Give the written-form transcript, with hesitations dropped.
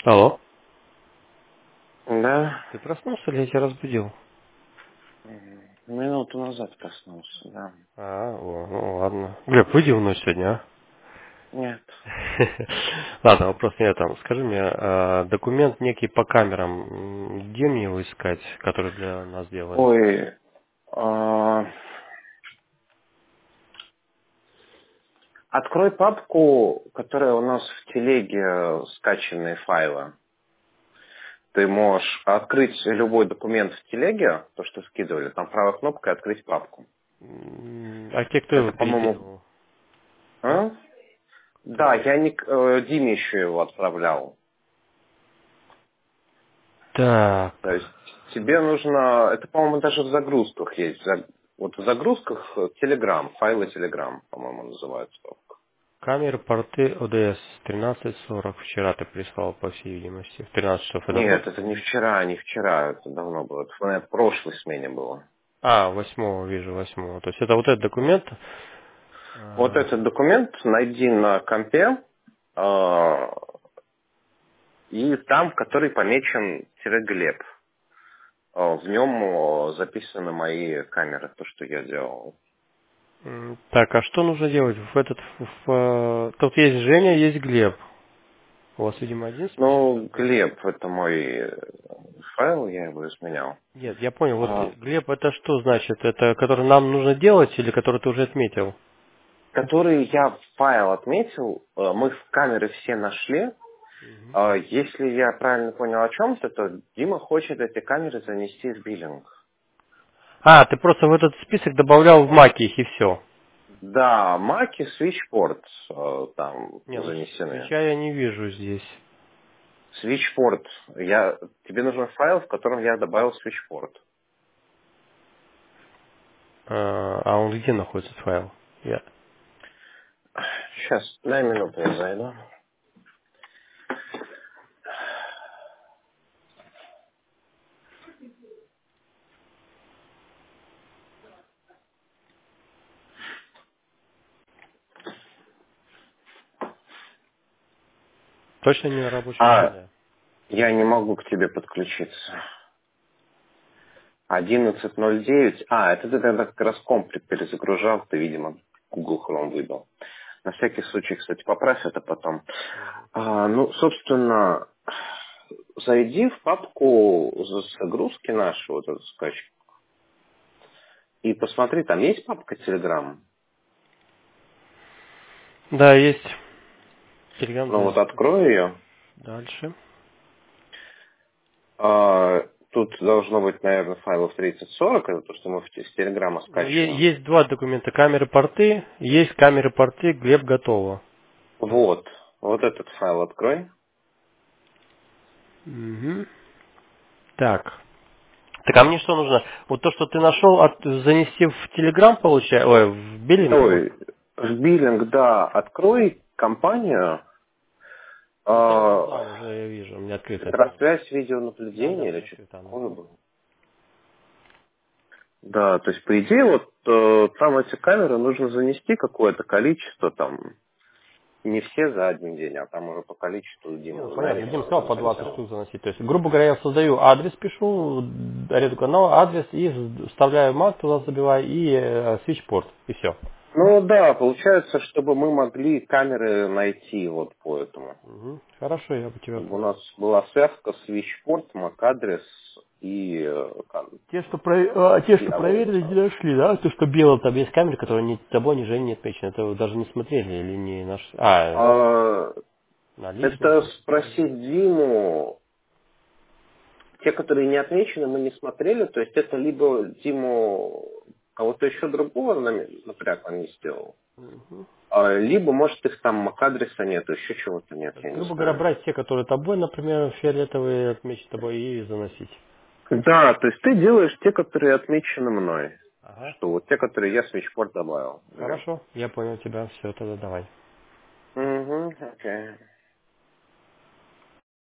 Алло. Да. Ты проснулся или я тебя разбудил? Минуту назад проснулся, да. Ну ладно. Глеб, выйди в ночь сегодня, Нет. а? Ладно, вопрос не там. Скажи мне, документ некий по камерам, где мне его искать, который для нас делали? Ой, а, открой папку, которая у нас в телеге скачанные файлы. Ты можешь открыть любой документ в телеге, то, что скидывали, там правой кнопкой открыть папку. А те, кто его Это, по-моему... перекидывал? А? А? Да, Кто? я не, Диме еще его отправлял. Так. То есть тебе нужно... Это, по-моему, даже в загрузках есть. Вот в загрузках Telegram, файлы Telegram, по-моему, называются. Камеры, порты, ОДС, 13:40. Вчера ты прислал, по всей видимости. В 13 часов. Это Нет, тот? это не вчера, не вчера, это давно было. Это в прошлой смене было. А, 8 вижу, 8. То есть это вот этот документ. Вот этот документ найди на компе, э, и там, который помечен «Глеб». В нем записаны мои камеры, то, что я делал. Так, а что нужно делать? Тут есть Женя, есть Глеб. У вас, видимо, один список Ну, такой? Глеб, это мой файл, я его изменял. Нет, я понял. Вот А, Глеб, это что значит? Это который нам нужно делать или который ты уже отметил? который я файл отметил, мы в камеры все нашли. Мгм. Если я правильно понял о чем-то, то Дима хочет эти камеры занести в биллинг. А, ты просто в этот список добавлял в маке их и все. Да, маки, свитчпорт там Не, ну занесены. свеча я не вижу здесь. Свитчпорт. Тебе нужен файл, в котором я добавил свитчпорт. А он где находится, этот файл? Я. Сейчас, дай минуту, я зайду. Точно не на рабочем столе? Я не могу к тебе подключиться. 11.09. Это ты тогда как раз комп перезагружал, ты, видимо, Google Chrome выбил. На всякий случай, кстати, поправь это потом. Собственно, зайди в папку загрузки нашей, вот эту скачку, и посмотри, там есть папка Telegram? Да, есть. Телеграм Ну вот занят. открой ее. Дальше. Тут должно быть, наверное, файлов 30-40, это то, что мы с Телеграма Ну, скачиваем. есть два документа. Камеры, порты. Есть камеры, порты. Глеб, готово. Вот этот файл открой. Мгм. Так. Так, а мне что нужно? Вот то, что ты нашел, занести в Телеграм, получается, в биллинг, вот. Ой, в биллинг, да, открой компанию, Ну, там уже я вижу, у меня открыто это. связь Да, да, видеонаблюдения у или меня что-то открыто оно. такое было. Да, то есть, по идее, вот там эти камеры нужно занести какое-то количество, там, не все за один день, а там уже по количеству Не, Дима ну понятно, Дим сказал по 20 занесет. штук заносить. То есть, грубо говоря, я создаю адрес, пишу, аренду канала, адрес, и вставляю мат туда забиваю, и свитчпорт, и все. Ну да, получается, чтобы мы могли камеры найти вот по этому. Хорошо, я бы тебя Чтобы у понял. нас была связка свитчпорт, MAC-адрес и Те, и что алло. проверили, не нашли, да? То, что белым, там есть камеры, которые ни тобой, ни Женей не отмечены. Это вы даже не смотрели или не нашли? А, Наличность. это спросить Диму. Те, которые не отмечены, мы не смотрели. То есть это либо Диму кого-то еще другого, например, он не сделал. Либо, может, их там MAC-адреса нет, еще чего-то нет, я не Грубо говоря, знаю. брать те, которые тобой, например, фиолетовые, отмечены тобой, и заносить. Да, то есть ты делаешь те, которые отмечены мной. Ага. Что вот те, которые я свитчпорт добавил. Хорошо, я понял тебя. Все, тогда давай. Угу, окей.